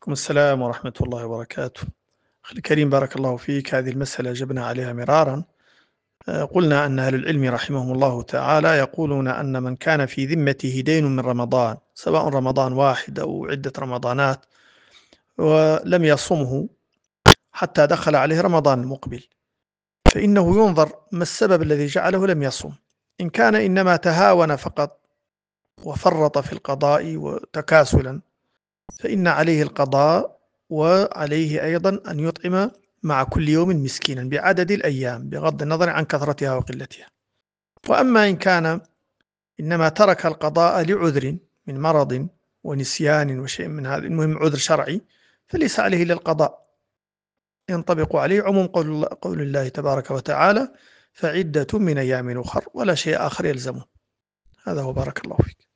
عليكم السلام ورحمة الله وبركاته. أخي الكريم بارك الله فيك. هذه المسألة جبنا عليها مرارا. قلنا أن أهل العلم رحمهم الله تعالى يقولون أن من كان في ذمته دين من رمضان، سواء رمضان واحد أو عدة رمضانات، ولم يصمه حتى دخل عليه رمضان المقبل، فإنه ينظر ما السبب الذي جعله لم يصم. إن كان إنما تهاون فقط وفرط في القضاء وتكاسلا، فإن عليه القضاء، وعليه أيضا أن يطعم مع كل يوم مسكينا بعدد الأيام بغض النظر عن كثرتها وقلتها. وأما إن كان إنما ترك القضاء لعذر من مرض ونسيان وشيء من هذا، المهم عذر شرعي، فليس عليه إلا القضاء. ينطبق عليه عموم قول الله تبارك وتعالى: فعدة من أيام أخر، ولا شيء آخر يلزمه. هذا هو، بارك الله فيك.